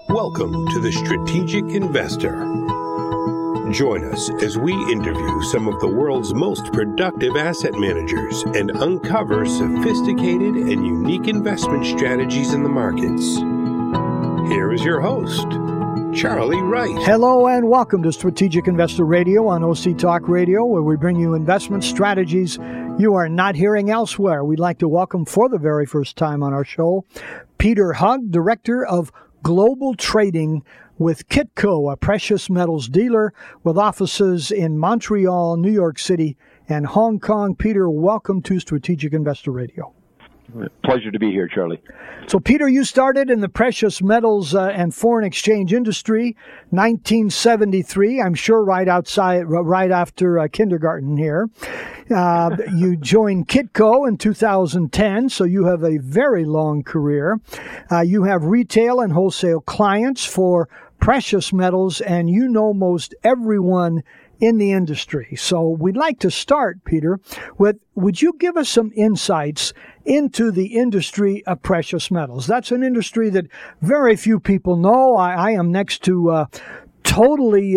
Welcome to The Strategic Investor. Join us as we interview some of the world's most productive asset managers and uncover sophisticated and unique investment strategies in the markets. Here is your host, Charlie Wright. Hello and welcome to Strategic Investor Radio on OC Talk Radio, where we bring you investment strategies you are not hearing elsewhere. We'd like to welcome for the very first time on our show, Peter Hug, Director of Global Trading with Kitco, a precious metals dealer with offices in Montreal, New York City, and Hong Kong. Peter, welcome to Strategic Investor Radio. Pleasure to be here, Charlie. So, Peter, you started in the precious metals and foreign exchange industry, 1973. I'm sure right after kindergarten here. You joined Kitco in 2010, so you have a very long career. You have retail and wholesale clients for precious metals, and you know most everyone in the industry. So we'd like to start, Peter, with, would you give us some insights into the industry of precious metals? That's an industry that very few people know. I am next to totally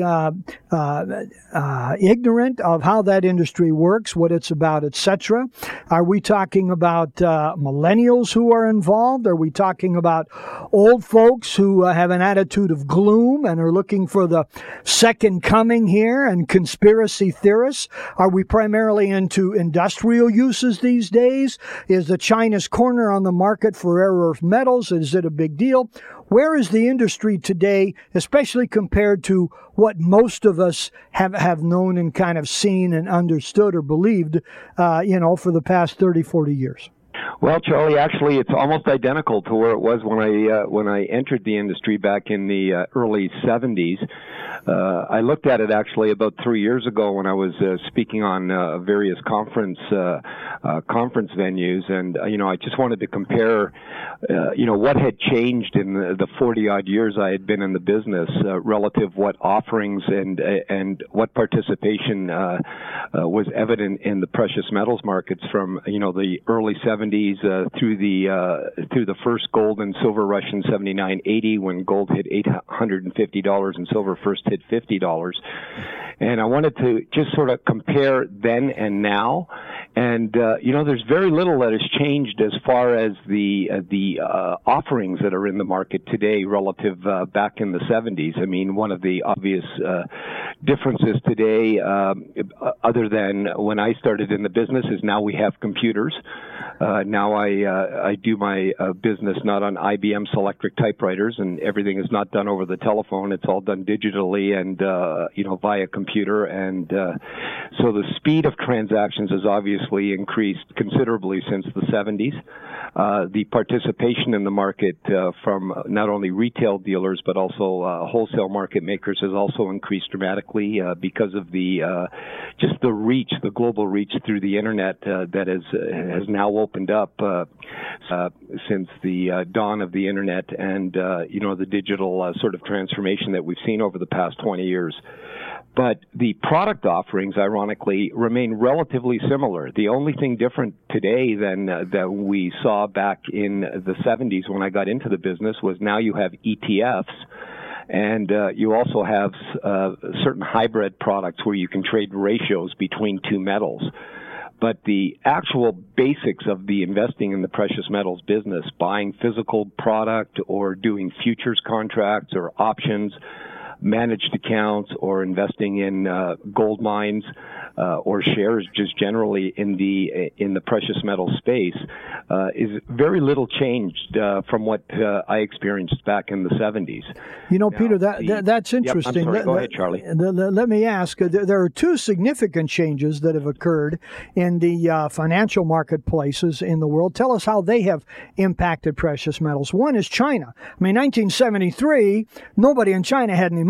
ignorant of how that industry works, what it's about, etc. Are we talking about millennials who are involved? Are we talking about old folks who have an attitude of gloom and are looking for the second coming here, and conspiracy theorists? Are we primarily into industrial uses these days? Is the China's corner on the market for rare earth metals? Is it a big deal? Where is the industry today, especially compared to what most of us have known and kind of seen and understood or believed, for the past 30, 40 years? Well, Charlie, actually, it's almost identical to where it was when I entered the industry back in the early 70s. I looked at it actually about 3 years ago when I was speaking on various conference venues, and I just wanted to compare, what had changed in the 40-odd years I had been in the business, relative what offerings and what participation was evident in the precious metals markets from the early 70s through the first gold and silver rush in 79-80, when gold hit $850 and silver first hit $50. And I wanted to just sort of compare then and now. And, there's very little that has changed as far as the offerings that are in the market today relative back in the 70s. I mean, one of the obvious differences today, other than when I started in the business, is now we have computers. Now I do my business not on IBM Selectric typewriters, and everything is not done over the telephone. It's all done digitally and, via computer. And so the speed of transactions has obviously increased considerably since the 70s. The participation in the market from not only retail dealers but also wholesale market makers has also increased dramatically because of the reach, the global reach through the internet that has now opened up since the dawn of the internet and the digital sort of transformation that we've seen over the past 20 years. But the product offerings, ironically, remain relatively similar. The only thing different today than that we saw back in the 70s when I got into the business was now you have ETFs, and you also have certain hybrid products where you can trade ratios between two metals. But the actual basics of the investing in the precious metals business, buying physical product or doing futures contracts or options, managed accounts, or investing in gold mines or shares just generally in the precious metal space is very little changed from what I experienced back in the 70s. Peter, that's interesting. Yep, I'm sorry. Go ahead, Charlie. Let me ask, there are two significant changes that have occurred in the financial marketplaces in the world. Tell us how they have impacted precious metals. One is China. I mean, 1973, nobody in China had any money.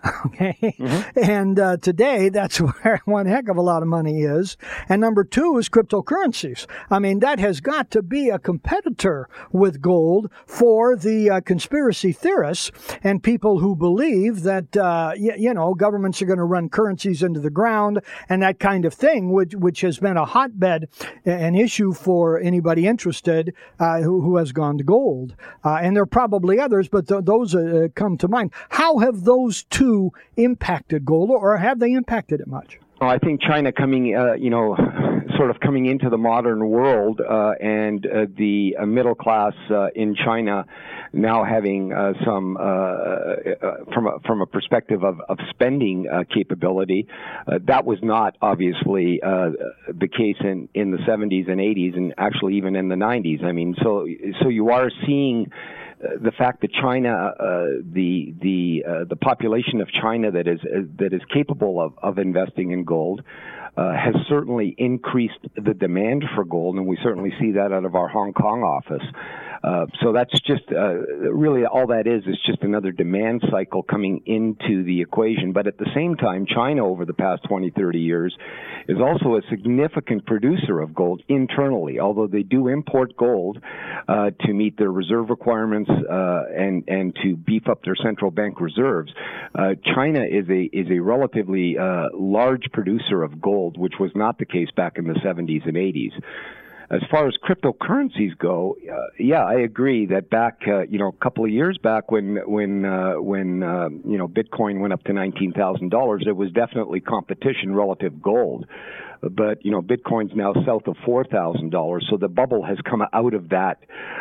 Okay. And today, that's where one heck of a lot of money is. And number two is cryptocurrencies. I mean, that has got to be a competitor with gold for the conspiracy theorists and people who believe that, governments are going to run currencies into the ground and that kind of thing, which has been a hotbed, an issue for anybody interested who has gone to gold. And there are probably others, but those come to mind. How have those two impacted gold, or have they impacted it much? Well, I think China coming into the modern world, and the middle class in China now having some, from a perspective of spending capability, that was not obviously the case in the 70s and 80s, and actually even in the 90s. I mean, so you are seeing the fact that China, the population of China that is capable of investing in gold, has certainly increased the demand for gold, and we certainly see that out of our Hong Kong office. So that's just really all that is just another demand cycle coming into the equation. But at the same time, China over the past 20, 30 years is also a significant producer of gold internally, although they do import gold to meet their reserve requirements and to beef up their central bank reserves. China is a relatively large producer of gold, which was not the case back in the 70s and 80s. As far as cryptocurrencies go, I agree that back, a couple of years back when Bitcoin went up to $19,000, there was definitely competition relative to gold. But, Bitcoin's now south of $4,000, so the bubble has come out of that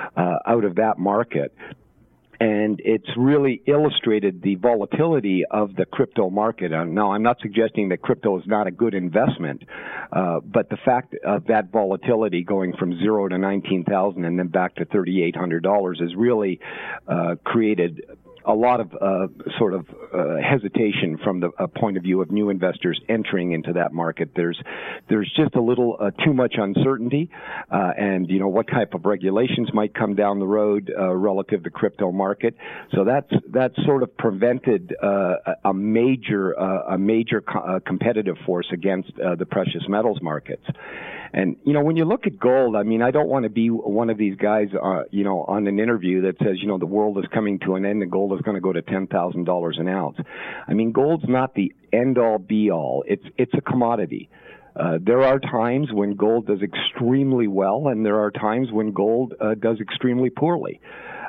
market. And it's really illustrated the volatility of the crypto market. Now, I'm not suggesting that crypto is not a good investment, but the fact of that volatility going from zero to $19,000 and then back to $3,800 has really created a lot of hesitation from the point of view of new investors entering into that market. There's just a little too much uncertainty, and what type of regulations might come down the road relative to crypto market. So that's sort of prevented a major competitive force against the precious metals markets. And, when you look at gold, I mean, I don't want to be one of these guys, on an interview that says, the world is coming to an end and gold is going to go to $10,000 an ounce. I mean, gold's not the end-all, be-all. It's a commodity. There are times when gold does extremely well, and there are times when gold does extremely poorly.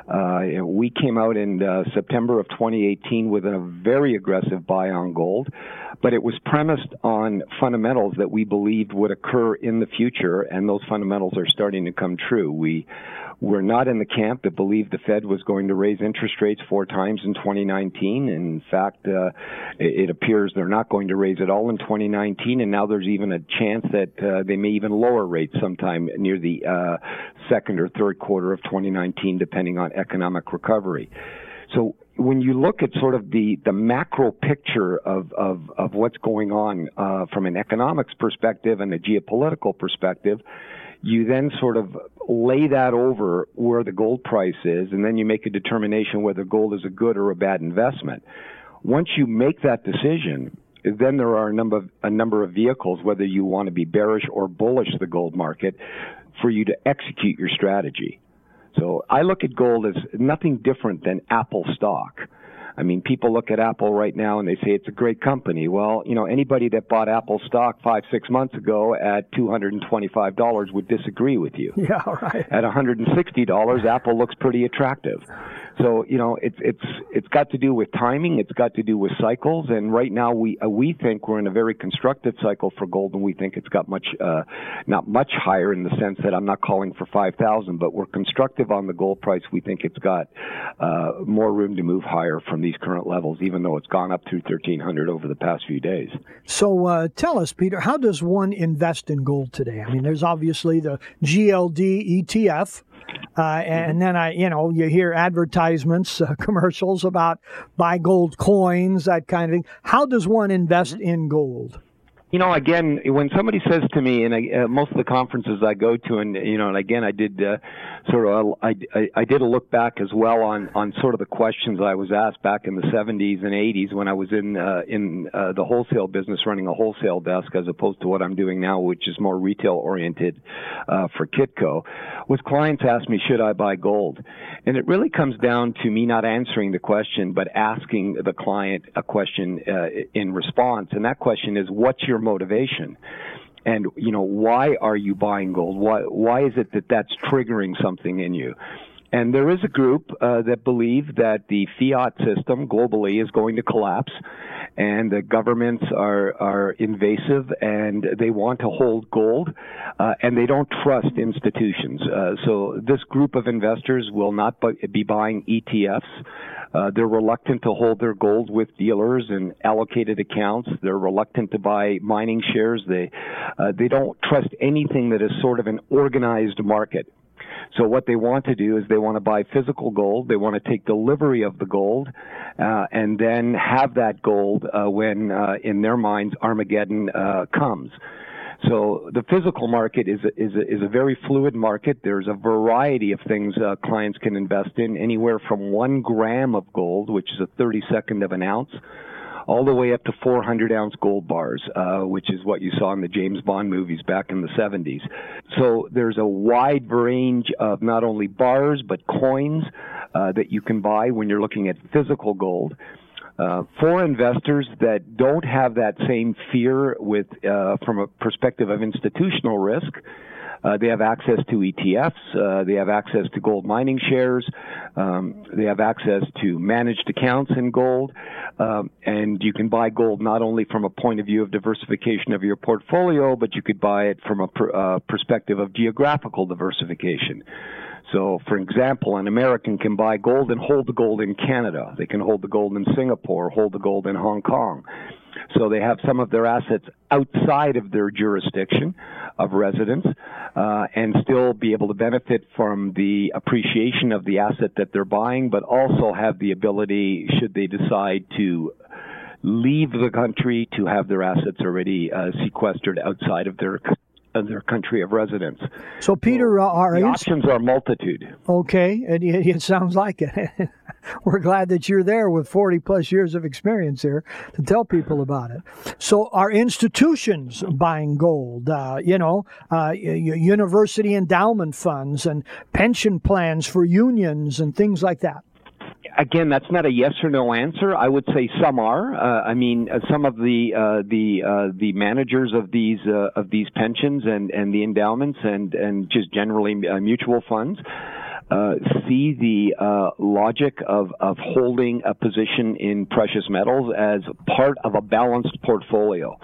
We came out in September of 2018 with a very aggressive buy on gold, but it was premised on fundamentals that we believed would occur in the future, and those fundamentals are starting to come true. We're not in the camp that believed the Fed was going to raise interest rates 4 times in 2019. In fact, it appears they're not going to raise it all in 2019, and now there's even a chance that they may even lower rates sometime near the second or third quarter of 2019, depending on economic recovery. So when you look at sort of the macro picture of what's going on from an economics perspective and a geopolitical perspective, you then sort of lay that over where the gold price is, and then you make a determination whether gold is a good or a bad investment. Once you make that decision, then there are a number of vehicles, whether you want to be bearish or bullish the gold market, for you to execute your strategy. So I look at gold as nothing different than Apple stock. I mean, people look at Apple right now and they say it's a great company. Well, anybody that bought Apple stock 5-6 months ago at $225 would disagree with you. Yeah, right. At $160, Apple looks pretty attractive. So, it's got to do with timing. It's got to do with cycles. And right now we think we're in a very constructive cycle for gold, and we think it's got not much higher in the sense that I'm not calling for 5,000, but we're constructive on the gold price. We think it's got more room to move higher from these current levels, even though it's gone up through 1,300 over the past few days. So tell us, Peter, how does one invest in gold today? I mean, there's obviously the GLD ETF. And then you hear advertisements, commercials about buy gold coins, that kind of thing. How does one invest in gold? Again, when somebody says to me, and most of the conferences I go to, and again, I did I did a look back as well on sort of the questions I was asked back in the 70s and 80s when I was in the wholesale business, running a wholesale desk, as opposed to what I'm doing now, which is more retail oriented for Kitco. Was clients ask me, should I buy gold? And it really comes down to me not answering the question, but asking the client a question in response, and that question is, what's your motivation? And, why are you buying gold? Why is it that that's triggering something in you? And there is a group that believe that the fiat system globally is going to collapse, and the governments are invasive, and they want to hold gold, and they don't trust institutions. So this group of investors will not be buying ETFs. They're reluctant to hold their gold with dealers and allocated accounts. They're reluctant to buy mining shares. They don't trust anything that is sort of an organized market. So what they want to do is they want to buy physical gold. They want to take delivery of the gold, and then have that gold when, in their minds, Armageddon comes. So the physical market is a very fluid market. There's a variety of things clients can invest in, anywhere from 1 gram of gold, which is a 32nd of an ounce, all the way up to 400-ounce gold bars, which is what you saw in the James Bond movies back in the 70s. So there's a wide range of not only bars but coins that you can buy when you're looking at physical gold. For investors that don't have that same fear from a perspective of institutional risk, they have access to ETFs, they have access to gold mining shares, they have access to managed accounts in gold, and you can buy gold not only from a point of view of diversification of your portfolio, but you could buy it from a perspective of geographical diversification. So, for example, an American can buy gold and hold the gold in Canada. They can hold the gold in Singapore, hold the gold in Hong Kong. So they have some of their assets outside of their jurisdiction of residence, and still be able to benefit from the appreciation of the asset that they're buying, but also have the ability, should they decide to leave the country, to have their assets already sequestered outside of their country of residence. So, Peter, the options are multitude. Okay, and it sounds like it. We're glad that you're there with 40-plus years of experience here to tell people about it. So, are institutions buying gold? University endowment funds and pension plans for unions and things like that? Again, that's not a yes or no answer. I would say some are. Some of the managers of these pensions and the endowments and just generally mutual funds see the logic of holding a position in precious metals as part of a balanced portfolio.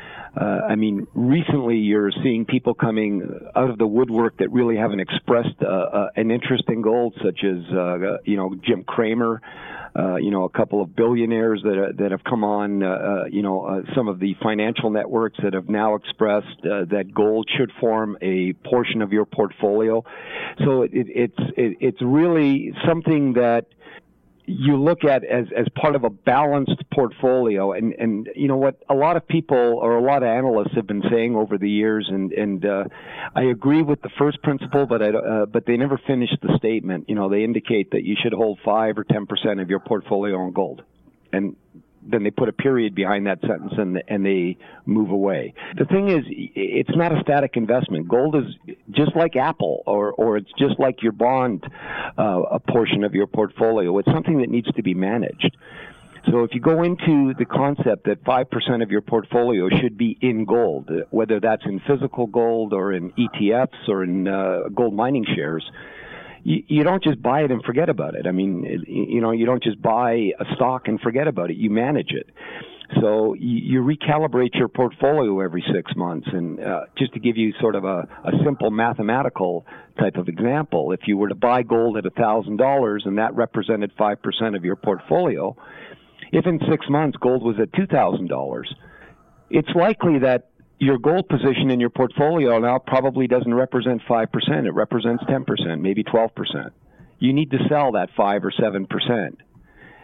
Recently you're seeing people coming out of the woodwork that really haven't expressed an interest in gold, such as, Jim Cramer, a couple of billionaires that have come on, some of the financial networks that have now expressed that gold should form a portion of your portfolio. So it's really something that you look at as part of a balanced portfolio, and you know what a lot of people or a lot of analysts have been saying over the years, and I agree with the first principle, but they never finish the statement. They indicate that you should hold 5 or 10% of your portfolio in gold, and then they put a period behind that sentence and they move away. The thing is, it's not a static investment. Gold is just like Apple or it's just like your bond, a portion of your portfolio. It's something that needs to be managed. So if you go into the concept that 5% of your portfolio should be in gold, whether that's in physical gold or in ETFs or in gold mining shares, you don't just buy it and forget about it. You don't just buy a stock and forget about it. You manage it. So you recalibrate your portfolio every 6 months. And just to give you sort of a simple mathematical type of example, if you were to buy gold at $1,000 and that represented 5% of your portfolio, if in 6 months gold was at $2,000, it's likely that your gold position in your portfolio now probably doesn't represent 5%. It represents 10%, maybe 12%. You need to sell that 5 or 7%.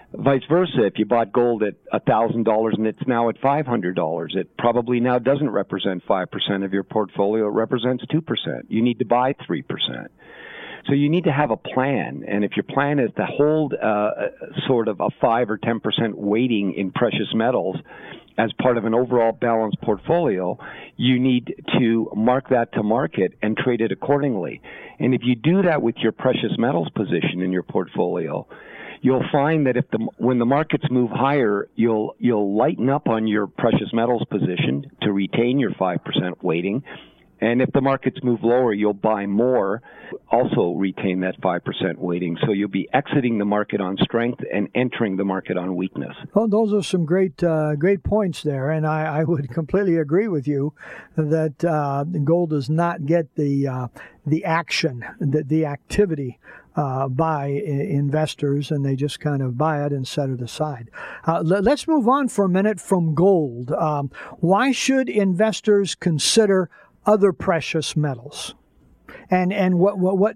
Vice versa, if you bought gold at $1,000 and it's now at $500, it probably now doesn't represent 5% of your portfolio. It represents 2%. You need to buy 3%. So you need to have a plan, and if your plan is to hold sort of a 5 or 10% weighting in precious metals as part of an overall balanced portfolio, you need to mark that to market and trade it accordingly. And if you do that with your precious metals position in your portfolio, you'll find that when the markets move higher, you'll lighten up on your precious metals position to retain your 5% weighting. And if the markets move lower, you'll buy more, also retain that 5% weighting. So you'll be exiting the market on strength and entering the market on weakness. Well, those are some great points there. And I would completely agree with you that gold does not get the action, the activity by investors, and they just kind of buy it and set it aside. Let's move on for a minute from gold. Why should investors consider other precious metals, and what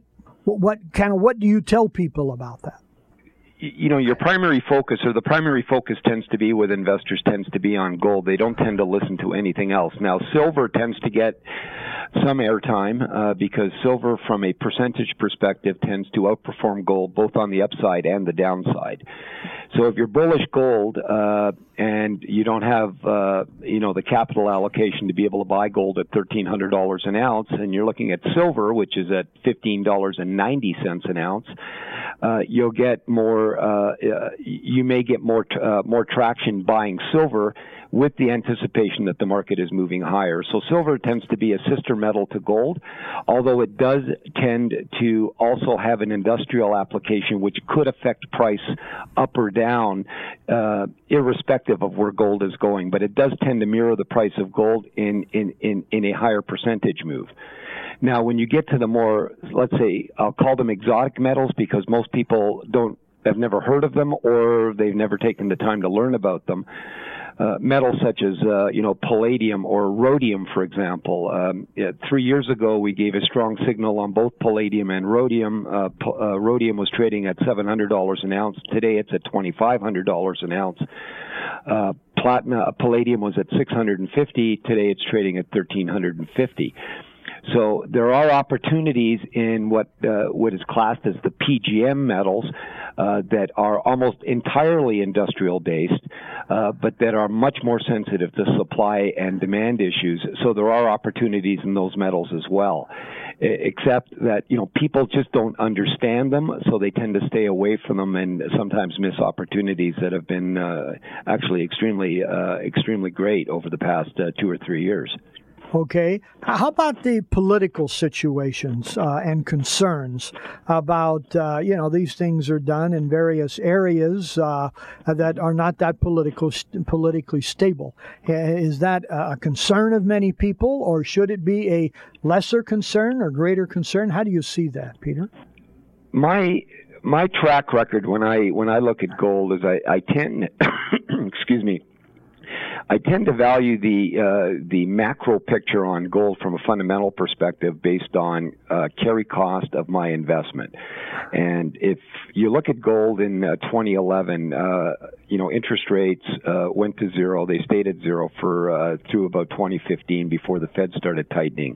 do you tell people about that? You know, your primary focus, or the primary focus tends to be with investors, tends to be on gold. They don't tend to listen to anything else. Now, silver tends to get some airtime because silver, from a percentage perspective, tends to outperform gold both on the upside and the downside. So if you're bullish gold and you don't have the capital allocation to be able to buy gold at $1,300 an ounce, and you're looking at silver, which is at $15.90 an ounce, you'll get more. You may get more traction buying silver with the anticipation that the market is moving higher. So silver tends to be a sister metal to gold, although it does tend to also have an industrial application which could affect price up or down, irrespective of where gold is going. But it does tend to mirror the price of gold in a higher percentage move. Now, when you get to the more, let's say, I'll call them exotic metals because most people have never heard of them, or they've never taken the time to learn about them. Metals such as, palladium or rhodium, for example. 3 years ago, we gave a strong signal on both palladium and rhodium. Rhodium was trading at $700 an ounce. Today, it's at $2,500 an ounce. Palladium was at $650. Today, it's trading at $1,350. So there are opportunities in what is classed as the PGM metals that are almost entirely industrial-based, but that are much more sensitive to supply and demand issues. So there are opportunities in those metals as well, except that people just don't understand them, so they tend to stay away from them and sometimes miss opportunities that have been actually extremely great over the past 2 or 3 years. Okay. How about the political situations and concerns about, these things are done in various areas that are not that politically stable? Is that a concern of many people, or should it be a lesser concern or greater concern? How do you see that, Peter? My track record when I look at gold is I tend, excuse me, I tend to value the macro picture on gold from a fundamental perspective based on carry cost of my investment. And if you look at gold in 2011, interest rates went to zero. They stayed at zero for through about 2015 before the Fed started tightening.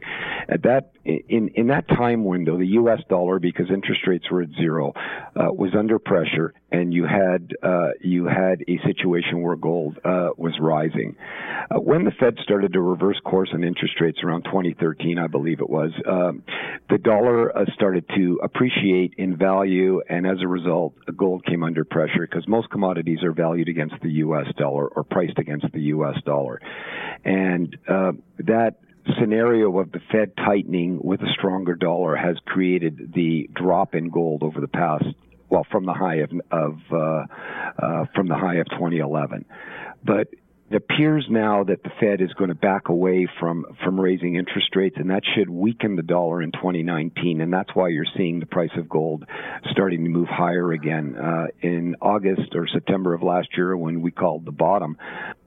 In that time window, the U.S. dollar, because interest rates were at zero, was under pressure, and you had a situation where gold was rising. When the Fed started to reverse course on interest rates around 2013, I believe it was, the dollar started to appreciate in value, and as a result, gold came under pressure because most commodities are valued against the U.S. dollar or priced against the U.S. dollar. And that scenario of the Fed tightening with a stronger dollar has created the drop in gold over the past, from the high of 2011. But it appears now that the Fed is going to back away from raising interest rates, and that should weaken the dollar in 2019, and that's why you're seeing the price of gold starting to move higher again. In August or September of last year, when we called the bottom,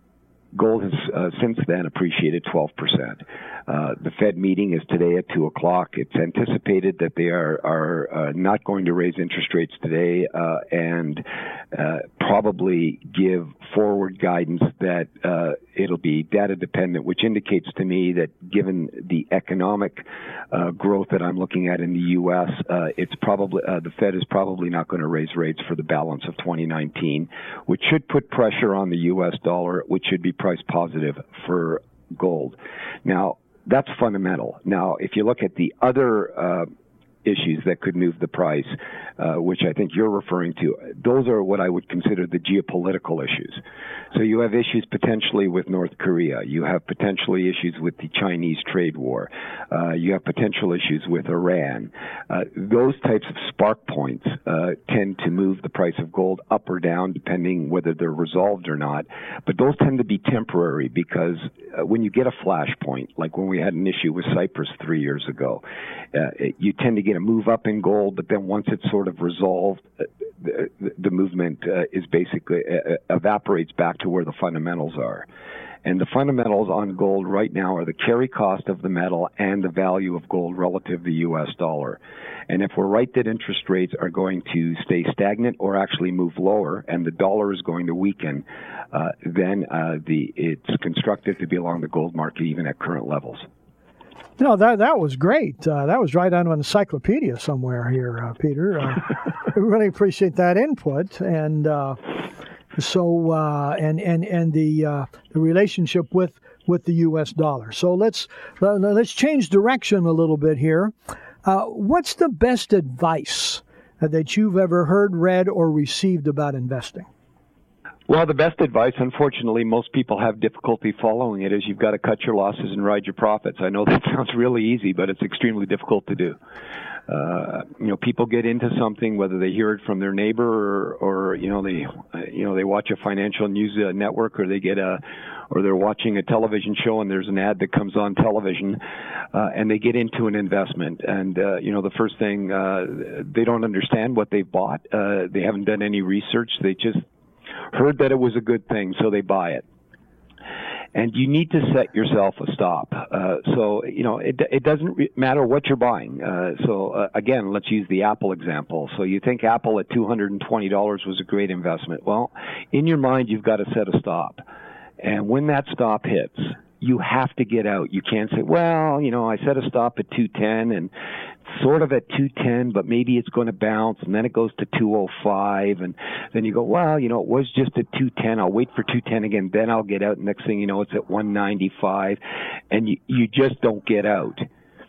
Gold has since then appreciated 12%. The Fed meeting is today at 2 o'clock. It's anticipated that they are not going to raise interest rates today and probably give forward guidance that it'll be data dependent, which indicates to me that given the economic growth that I'm looking at in the U.S., it's probably the Fed is probably not going to raise rates for the balance of 2019, which should put pressure on the U.S. dollar, which should be price positive for gold. Now, that's fundamental. Now, if you look at the other issues that could move the price, which I think you're referring to, those are what I would consider the geopolitical issues. So you have issues potentially with North Korea. You have potentially issues with the Chinese trade war. You have potential issues with Iran. Those types of spark points tend to move the price of gold up or down depending whether they're resolved or not. But those tend to be temporary because when you get a flashpoint, like when we had an issue with Cyprus 3 years ago, you tend to get a move up in gold, but then once it's sort of resolved, the movement is basically evaporates back to where the fundamentals are. And the fundamentals on gold right now are the carry cost of the metal and the value of gold relative to the U.S. dollar. And if we're right that interest rates are going to stay stagnant or actually move lower and the dollar is going to weaken, then it's constructive to be along the gold market even at current levels. No, that was great. That was right on an encyclopedia somewhere here, Peter. We really appreciate that input, and the relationship with the U.S. dollar. So let's change direction a little bit here. What's the best advice that you've ever heard, read, or received about investing? Well, the best advice, unfortunately, most people have difficulty following it, is you've got to cut your losses and ride your profits. I know that sounds really easy, but it's extremely difficult to do. People get into something, whether they hear it from their neighbor or they watch a financial news network, or or they're watching a television show and there's an ad that comes on television, and they get into an investment. And, the first thing, they don't understand what they've bought. They haven't done any research. They just heard that it was a good thing, so they buy it. And you need to set yourself a stop. It doesn't matter what you're buying. Again, let's use the Apple example. So you think Apple at $220 was a great investment. Well, in your mind, you've got to set a stop. And when that stop hits, you have to get out. You can't say, well, I set a stop at 210 and sort of at 210, but maybe it's going to bounce, and then it goes to 205, and then you go, well, it was just at 210. I'll wait for 210 again, then I'll get out. Next thing you know, it's at 195, and you just don't get out.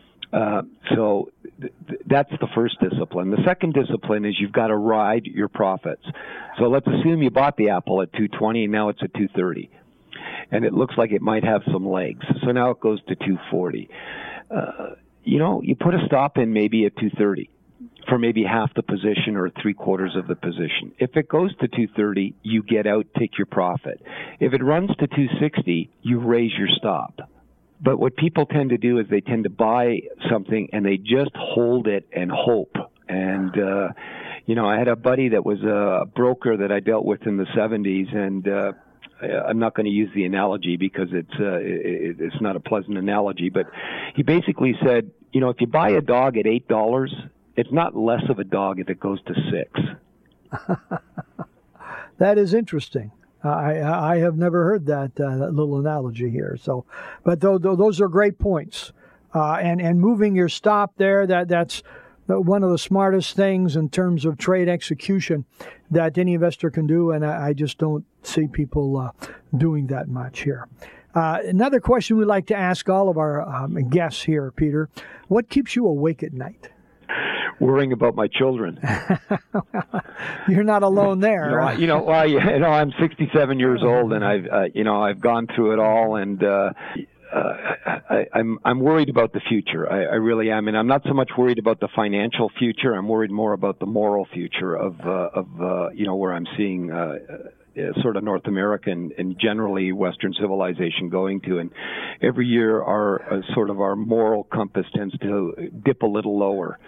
So that's the first discipline. The second discipline is you've got to ride your profits. So let's assume you bought the Apple at 220, and now it's at 230. And it looks like it might have some legs. So now it goes to 240. You put a stop in maybe at 230 for maybe half the position or 3/4 of the position. If it goes to 230, you get out, take your profit. If it runs to 260, you raise your stop. But what people tend to do is they tend to buy something and they just hold it and hope. And, I had a buddy that was a broker that I dealt with in the 70s, and I'm not going to use the analogy because it's not a pleasant analogy, but he basically said, if you buy a dog at $8, it's not less of a dog if it goes to $6. That is interesting. I have never heard that little analogy here. So, but those are great points. And moving your stop there, that's one of the smartest things in terms of trade execution that any investor can do, and I just don't see people doing that much here. Another question we like to ask all of our guests here, Peter, what keeps you awake at night? Worrying about my children. You're not alone there. I'm 67 years old, and I've gone through it all, and I'm worried about the future. I really am, and I'm not so much worried about the financial future. I'm worried more about the moral future of where I'm seeing sort of North America and generally Western civilization going to. And every year, our moral compass tends to dip a little lower.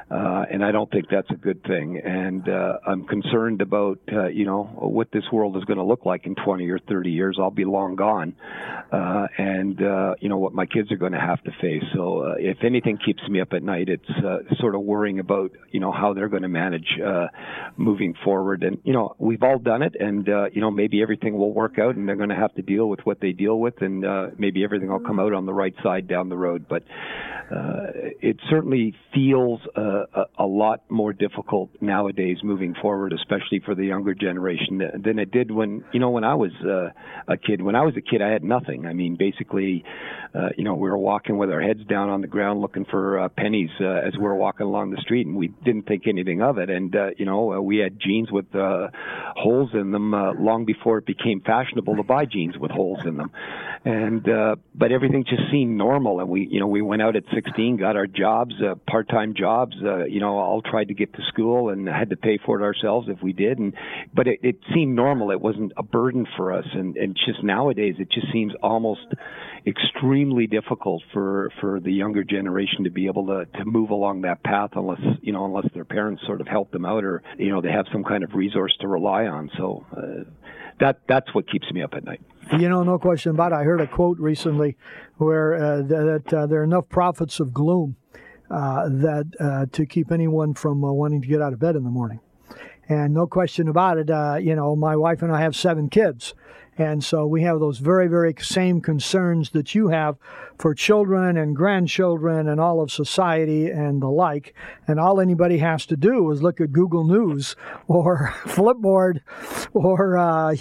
And I don't think that's a good thing. And I'm concerned about, what this world is going to look like in 20 or 30 years. I'll be long gone. And what my kids are going to have to face. So if anything keeps me up at night, it's sort of worrying about, how they're going to manage moving forward. And, we've all done it. And, maybe everything will work out and they're going to have to deal with what they deal with. And maybe everything will come out on the right side down the road. But it certainly feels a lot more difficult nowadays moving forward, especially for the younger generation, than it did when I was a kid. When I was a kid, I had nothing. I mean, basically, we were walking with our heads down on the ground looking for pennies as we were walking along the street, and we didn't think anything of it. And, we had jeans with holes in them long before it became fashionable to buy jeans with holes in them. And but everything just seemed normal, and we went out at 16, got our jobs, part-time jobs. All tried to get to school and had to pay for it ourselves if we did. But it seemed normal. It wasn't a burden for us. And just nowadays, it just seems almost extremely difficult for the younger generation to be able to move along that path unless their parents sort of help them out or, they have some kind of resource to rely on. So that's what keeps me up at night. No question about it. I heard a quote recently where that there are enough prophets of gloom that to keep anyone from wanting to get out of bed in the morning. And no question about it, my wife and I have 7 kids. And so we have those very, very same concerns that you have for children and grandchildren and all of society and the like. And all anybody has to do is look at Google News or Flipboard or,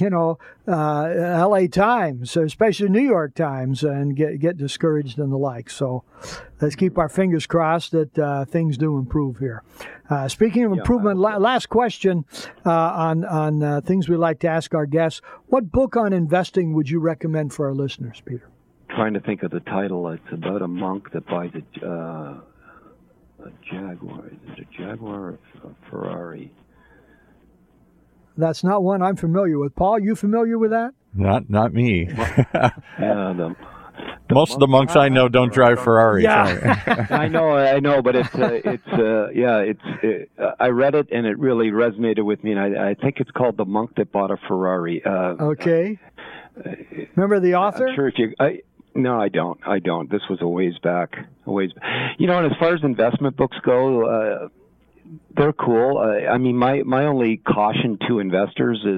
LA Times, especially New York Times, and get discouraged and the like. So let's keep our fingers crossed that things do improve here. Speaking of improvement, last question on things we like to ask our guests. What book on investing would you recommend for our listeners, Peter? Trying to think of the title. It's about a monk that buys a Jaguar. Is it a Jaguar or a Ferrari? That's not one I'm familiar with. Paul, you familiar with that? Not me. The Most of the monks I know don't drive Ferraris. Yeah. I know, but I read it and it really resonated with me, and I think it's called The Monk That Bought a Ferrari. Okay. Remember the author? I'm sure no, I don't. This was a ways back. And as far as investment books go, they're cool. I mean, my only caution to investors is,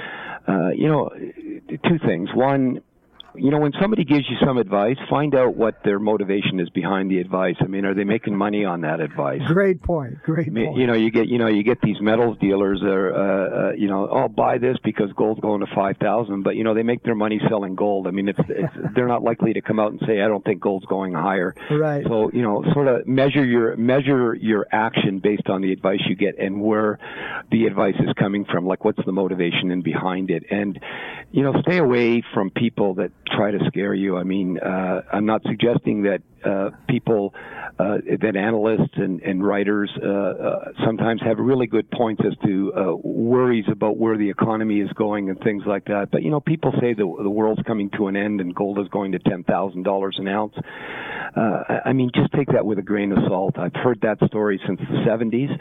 2 things. One, when somebody gives you some advice, find out what their motivation is behind the advice. I mean, are they making money on that advice? Great point. You get these metals dealers that are, buy this because gold's going to 5,000, but they make their money selling gold. I mean, they're not likely to come out and say, I don't think gold's going higher. Right. So, sort of measure your action based on the advice you get and where the advice is coming from. Like, what's the motivation in behind it? And, stay away from people that try to scare you. I mean, I'm not suggesting that people, that analysts and writers sometimes have really good points as to worries about where the economy is going and things like that. But, people say the world's coming to an end and gold is going to $10,000 an ounce. I mean, just take that with a grain of salt. I've heard that story since the 70s.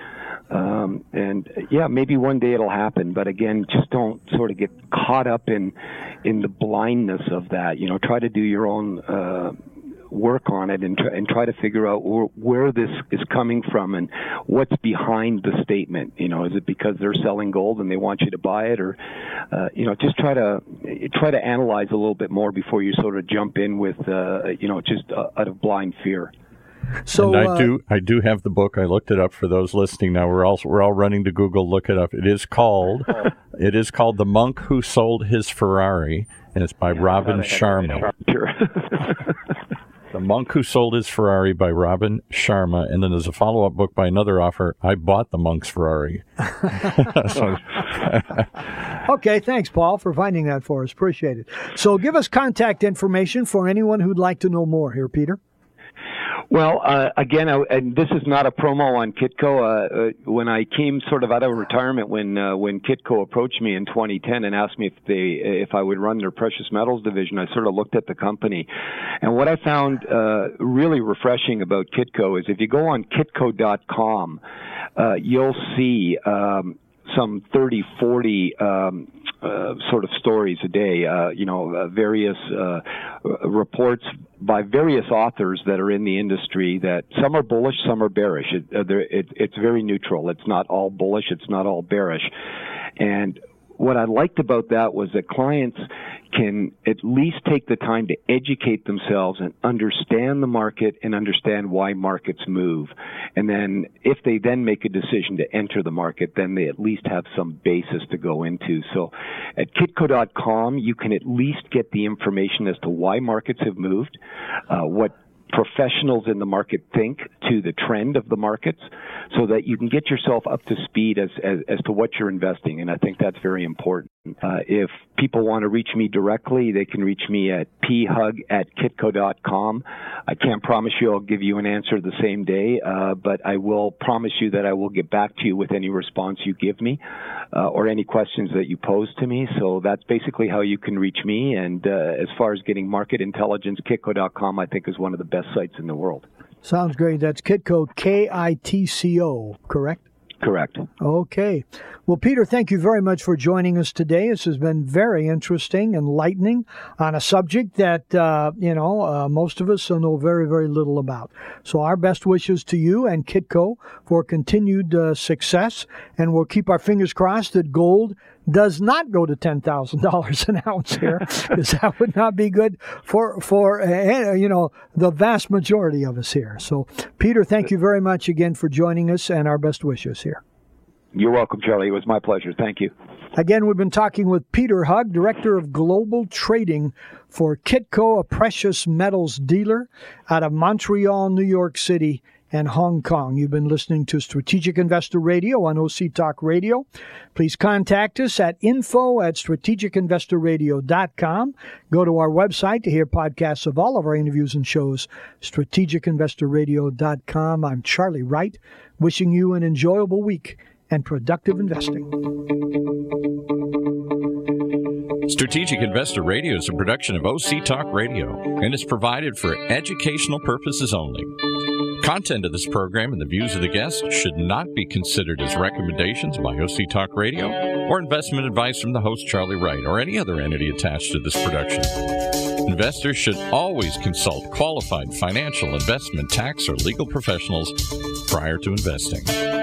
Maybe one day it'll happen. But again, just don't sort of get caught up in the blindness of that. Try to do your own work on it and try to figure out where this is coming from and what's behind the statement. Is it because they're selling gold and they want you to buy it, or just try to analyze a little bit more before you sort of jump in with just out of blind fear. So and I do have the book. I looked it up for those listening now. We're all running to Google, look it up. It is called The Monk Who Sold His Ferrari, and it's by Robin Sharma. The Monk Who Sold His Ferrari by Robin Sharma, and then there's a follow-up book by another author, I Bought the Monk's Ferrari. Okay, thanks, Paul, for finding that for us. Appreciate it. So give us contact information for anyone who'd like to know more here, Peter. Well, again, and this is not a promo on Kitco. When I came sort of out of retirement, when Kitco approached me in 2010 and asked me if I would run their precious metals division, I sort of looked at the company, and what I found really refreshing about Kitco is if you go on Kitco.com, you'll see some 30, 40 sort of stories a day, various reports by various authors that are in the industry that some are bullish, some are bearish. It's very neutral. It's not all bullish. It's not all bearish. And what I liked about that was that clients can at least take the time to educate themselves and understand the market and understand why markets move. And then if they then make a decision to enter the market, then they at least have some basis to go into. So at Kitco.com, you can at least get the information as to why markets have moved, what professionals in the market think to the trend of the markets, so that you can get yourself up to speed as to what you're investing. And I think that's very important. If people want to reach me directly, they can reach me at phug@kitco.com. I can't promise you I'll give you an answer the same day, but I will promise you that I will get back to you with any response you give me or any questions that you pose to me. So that's basically how you can reach me. And as far as getting market intelligence, Kitco.com I think is one of the best sites in the world. Sounds great. That's Kitco, Kitco, correct? Correct. Okay. Well, Peter, thank you very much for joining us today. This has been very interesting, enlightening on a subject that, most of us know very, very little about. So our best wishes to you and Kitco for continued success, and we'll keep our fingers crossed that gold does not go to $10,000 an ounce here, because that would not be good for the vast majority of us here. So, Peter, thank you very much again for joining us, and our best wishes here. You're welcome, Charlie. It was my pleasure. Thank you. Again, we've been talking with Peter Hug, Director of Global Trading for Kitco, a precious metals dealer out of Montreal, New York City, and Hong Kong. You've been listening to Strategic Investor Radio on OC Talk Radio. Please contact us at info@strategicinvestorradio.com. Go to our website to hear podcasts of all of our interviews and shows, strategicinvestorradio.com. I'm Charlie Wright, wishing you an enjoyable week and productive investing. Strategic Investor Radio is a production of OC Talk Radio and is provided for educational purposes only. Content of this program and the views of the guests should not be considered as recommendations by OC Talk Radio or investment advice from the host Charlie Wright or any other entity attached to this production. Investors should always consult qualified financial, investment, tax, or legal professionals prior to investing.